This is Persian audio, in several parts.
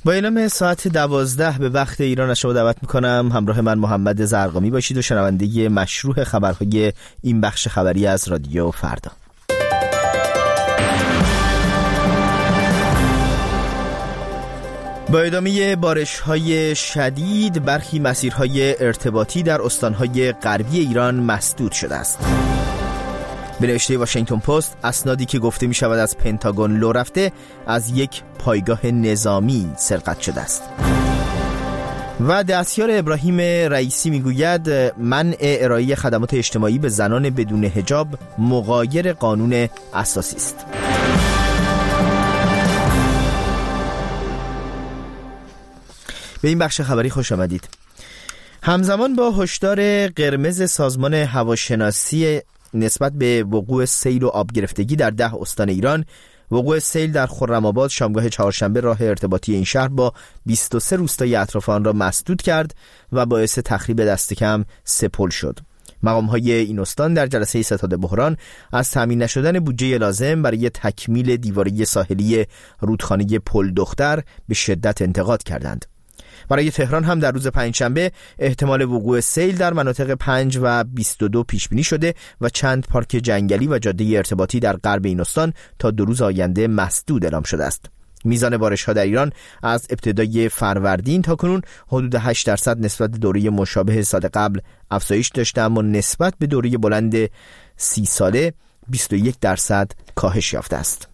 با اعلام ساعت 12 به وقت ایران از شما دعوت میکنم همراه من محمد زرقامی باشید و شنونده مشروع خبرهای این بخش خبری از رادیو فردا. با ادامه بارش‌های شدید برخی مسیرهای ارتباطی در استانهای غربی ایران مسدود شده است. به نوشته واشنگتن پست، اسنادی که گفته می شود از پنتاگون لو رفته از یک پایگاه نظامی سرقت شده است. و دستیار ابراهیم رئیسی می گوید منع ارائه خدمات اجتماعی به زنان بدون حجاب مغایر قانون اساسی است. به این بخش خبری خوش آمدید. همزمان با هشدار قرمز سازمان هواشناسی نسبت به وقوع سیل و آب گرفتگی در 10 استان ایران، وقوع سیل در خرم‌آباد شامگاه چهارشنبه راه ارتباطی این شهر با 23 روستای اطراف آن را مسدود کرد و باعث تخریب دست کم 3 پل شد. مقام‌های این استان در جلسه ستاد بحران از تامین نشدن بودجه لازم برای تکمیل دیواره ساحلی رودخانه پل دختر به شدت انتقاد کردند. برای تهران هم در روز پنجشنبه احتمال وقوع سیل در مناطق 5 و 22 پیش بینی شده و چند پارک جنگلی و جاده ارتباطی در غرب این استان تا 2 روز آینده مسدود اعلام شده است. میزان بارش‌ها در ایران از ابتدای فروردین تا کنون حدود 8% نسبت به دوره مشابه سال قبل افزایش داشته، اما نسبت به دوره بلند 30 ساله 21% کاهش یافته است.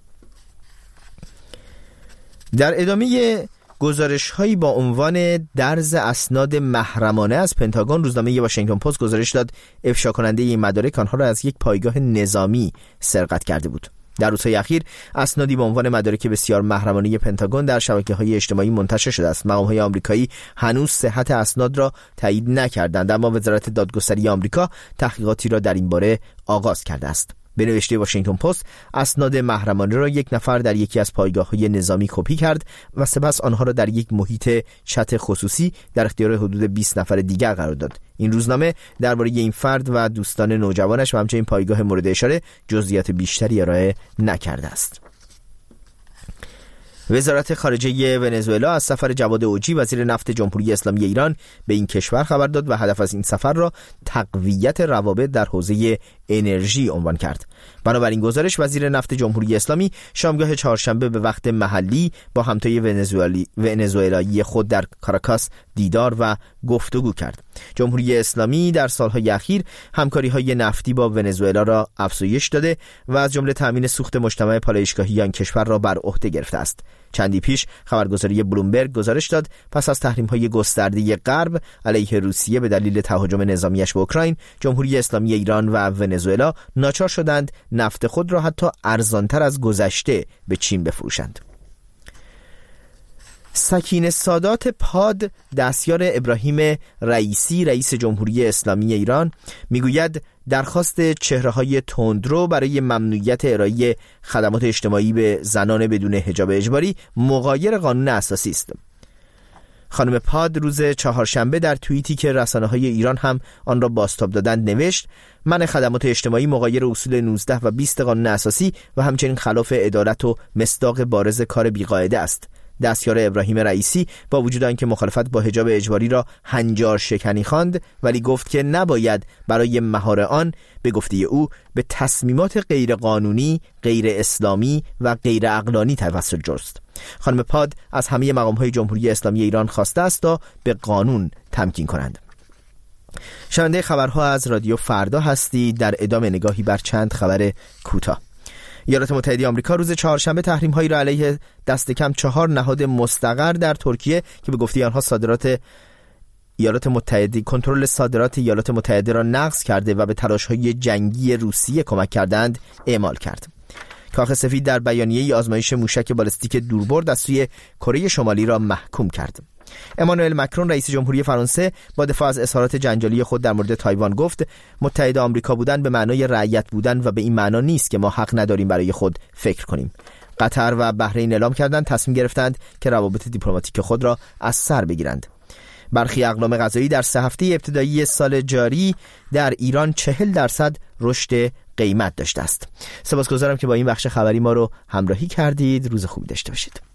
در ادامه گزارش‌هایی با عنوان درز اسناد محرمانه از پنتاگون، روزنامه واشنگتن پست گزارش داد افشا کننده این مدارک آنها را از یک پایگاه نظامی سرقت کرده بود. در روزهای اخیر اسنادی با عنوان مدارک بسیار محرمانه پنتاگون در شبکه‌های اجتماعی منتشر شده است. مقام‌های آمریکایی هنوز صحت اسناد را تایید نکردند، اما وزارت دادگستری آمریکا تحقیقاتی را در این باره آغاز کرده است. به نوشته واشنگتن پست، اسناد محرمانه را یک نفر در یکی از پایگاه‌های نظامی کپی کرد و سپس آنها را در یک محیط چت خصوصی در اختیار حدود 20 نفر دیگر قرار داد. این روزنامه درباره این فرد و دوستان نوجوانش و همچنین پایگاه مورد اشاره جزئیات بیشتری ارائه نکرده است. وزارت خارجه ونزوئلا از سفر جواد اوجی وزیر نفت جمهوری اسلامی ایران به این کشور خبر داد و هدف از این سفر را تقویت روابط در حوزه انرژی عنوان کرد. بنابراین گزارش، وزیر نفت جمهوری اسلامی شامگاه چهارشنبه به وقت محلی با همتای ونزوئلایی خود در کاراکاس دیدار و گفتگو کرد. جمهوری اسلامی در سالهای اخیر همکاری‌های نفتی با ونزوئلا را افزایش داده و از جمله تامین سوخت مجتمع پالایشگاهی آن کشور را بر عهده گرفته است. چندی پیش خبرگزاری بلومبرگ گزارش داد پس از تحریم‌های گسترده غرب علیه روسیه به دلیل تهاجم نظامیش به اوکراین، جمهوری اسلامی ایران و ونزوئلا ناچار شدند نفت خود را حتی ارزانتر از گذشته به چین بفروشند. سکینه سادات پاد، دستیار ابراهیم رئیسی رئیس جمهوری اسلامی ایران، میگوید درخواست چهره‌های تندرو برای ممنوعیت ارائه خدمات اجتماعی به زنان بدون حجاب اجباری مغایر قانون اساسی است. خانم پاد روز چهارشنبه در توییتی که رسانه‌های ایران هم آن را بازتاب دادند نوشت: منع خدمات اجتماعی مغایر اصول 19 و 20 قانون اساسی و همچنین خلاف عدالت و مصداق بارز کار بیقاعده است. دستیار ابراهیم رئیسی با وجود آنکه مخالفت با حجاب اجباری را هنجار شکنی خواند، ولی گفت که نباید برای مهار آن به گفته او به تصمیمات غیر قانونی، غیر اسلامی و غیر عقلانی توسل جست. خانم پاد از همه مقام‌های جمهوری اسلامی ایران خواسته است تا به قانون تمکین کنند. شنونده خبرها از رادیو فردا هستید. در ادامه نگاهی بر چند خبر کوتاه. ایالات متحده آمریکا روز چهارشنبه تحریم‌هایی را علیه دست کم 4 نهاد مستقر در ترکیه که به گفته آنها کنترل صادرات ایالات متحده را نقض کرده و به تلاش‌های جنگی روسیه کمک کردند اعمال کرد. کاخ سفید در بیانیه‌ای آزمایش موشک بالستیک دوربرد از سوی کره شمالی را محکوم کرد. امانوئل مکرون رئیس جمهوری فرانسه با دفاع از اظهارات جنجالی خود در مورد تایوان گفت متحد آمریکا بودن به معنای رعیت بودن و به این معنا نیست که ما حق نداریم برای خود فکر کنیم. قطر و بحرین اعلام کردند تصمیم گرفتند که روابط دیپلماتیک خود را از سر بگیرند. برخی اقلام غذایی در 3 هفته ابتدایی سال جاری در ایران 40% رشد قیمت داشته است. سپاسگزارم که با این بخش خبری ما رو همراهی کردید. روز خوبی داشته باشید.